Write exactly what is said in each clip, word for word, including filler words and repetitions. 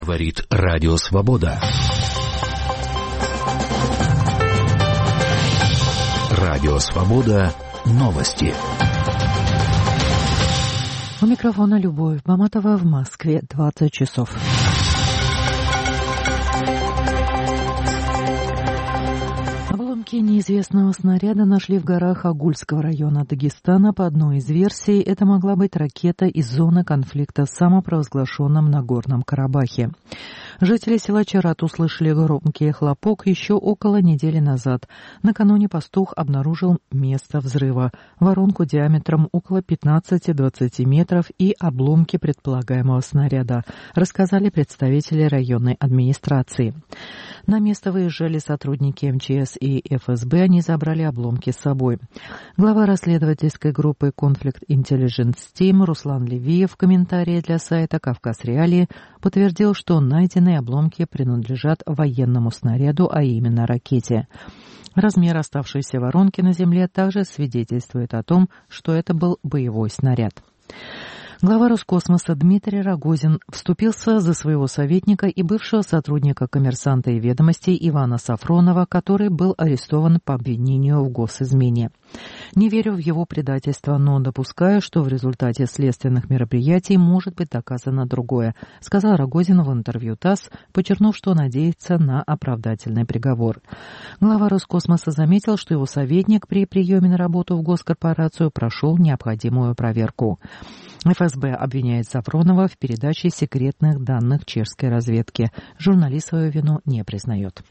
Говорит Радио Свобода. Радио Свобода. Новости. У микрофона Любовь Маматова, в Москве двадцать часов. Обломки неизвестного снаряда нашли в горах Агульского района Дагестана. По одной из версий, это могла быть ракета из зоны конфликта с самопровозглашенным Нагорном Карабахе. Жители села Чарат услышали громкий хлопок еще около недели назад. Накануне пастух обнаружил место взрыва, воронку диаметром около пятнадцати-двадцати метров и обломки предполагаемого снаряда, рассказали представители районной администрации. На место выезжали сотрудники эм че эс и эф эс бэ, они забрали обломки с собой. Глава расследовательской группы Conflict Intelligence Team Руслан Левиев в комментарии для сайта «Кавказ Реалии» подтвердил, что найденные обломки принадлежат военному снаряду, а именно ракете. Размер оставшейся воронки на земле также свидетельствует о том, что это был боевой снаряд. Глава Роскосмоса Дмитрий Рогозин вступился за своего советника и бывшего сотрудника «Коммерсанта» и «Ведомостей» Ивана Сафронова, который был арестован по обвинению в госизмене. «Не верю в его предательство, но допускаю, что в результате следственных мероприятий может быть доказано другое», сказал Рогозин в интервью ТАСС, подчеркнув, что надеется на оправдательный приговор. Глава Роскосмоса заметил, что его советник при приеме на работу в госкорпорацию прошел необходимую проверку. эф эс бэ обвиняет Сафронова в передаче секретных данных чешской разведки. Журналист свою вину не признает.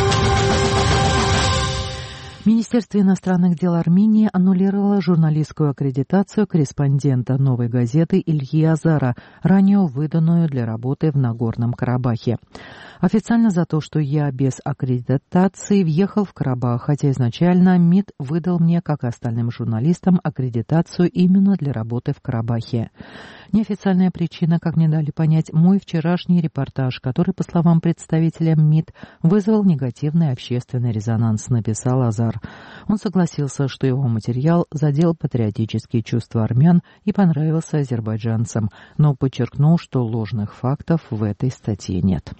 Министерство иностранных дел Армении аннулировало журналистскую аккредитацию корреспондента «Новой газеты» Ильи Азара, ранее выданную для работы в Нагорном Карабахе. Официально за то, что я без аккредитации въехал в Карабах, хотя изначально МИД выдал мне, как и остальным журналистам, аккредитацию именно для работы в Карабахе. Неофициальная причина, как мне дали понять, мой вчерашний репортаж, который, по словам представителя МИД, вызвал негативный общественный резонанс, написал Азар. Он согласился, что его материал задел патриотические чувства армян и понравился азербайджанцам, но подчеркнул, что ложных фактов в этой статье нет.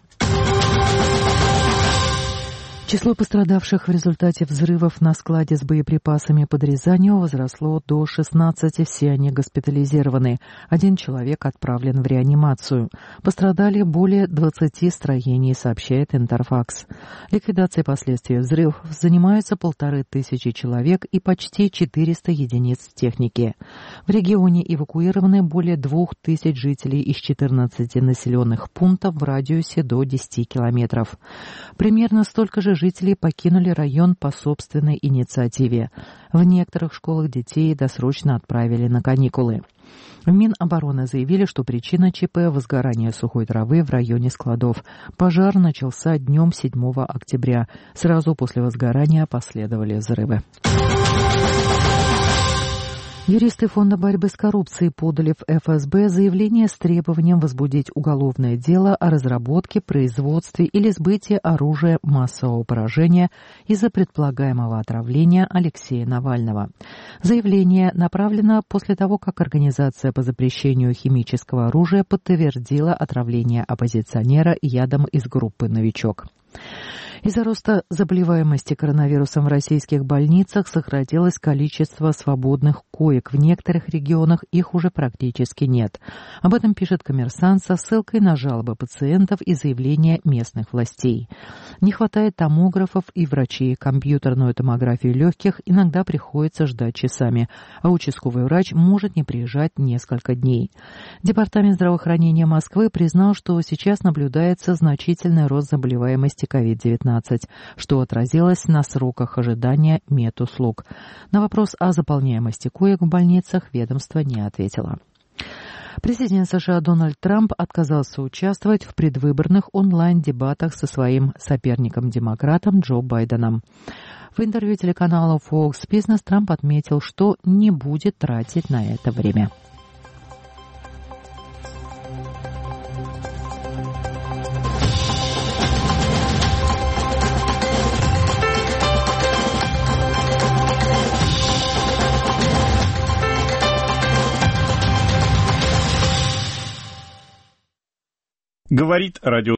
Число пострадавших в результате взрывов на складе с боеприпасами под Рязанью возросло до шестнадцати, все они госпитализированы. Один человек отправлен в реанимацию. Пострадали более двадцати строений, сообщает Интерфакс. Ликвидацией последствий взрывов занимаются полторы тысячи человек и почти четыреста единиц техники. В регионе эвакуированы более двух тысяч жителей из четырнадцати населенных пунктов в радиусе до десяти километров. Примерно столько же жители покинули район по собственной инициативе. В некоторых школах детей досрочно отправили на каникулы. В Минобороны заявили, что причина ЧП – возгорание сухой травы в районе складов. Пожар начался днем седьмого октября. Сразу после возгорания последовали взрывы. Юристы Фонда борьбы с коррупцией подали в эф эс бэ заявление с требованием возбудить уголовное дело о разработке, производстве или сбытии оружия массового поражения из-за предполагаемого отравления Алексея Навального. Заявление направлено после того, как Организация по запрещению химического оружия подтвердила отравление оппозиционера ядом из группы «Новичок». Из-за роста заболеваемости коронавирусом в российских больницах сократилось количество свободных коек. В некоторых регионах их уже практически нет. Об этом пишет «Коммерсант» со ссылкой на жалобы пациентов и заявления местных властей. Не хватает томографов и врачей. Компьютерную томографию легких иногда приходится ждать часами, а участковый врач может не приезжать несколько дней. Департамент здравоохранения Москвы признал, что сейчас наблюдается значительный рост заболеваемости ковид девятнадцать. Что отразилось на сроках ожидания медуслуг. На вопрос о заполняемости коек в больницах ведомство не ответило. Президент США Дональд Трамп отказался участвовать в предвыборных онлайн-дебатах со своим соперником-демократом Джо Байденом. В интервью телеканалу Fox Business Трамп отметил, что не будет тратить на это время. Говорит радио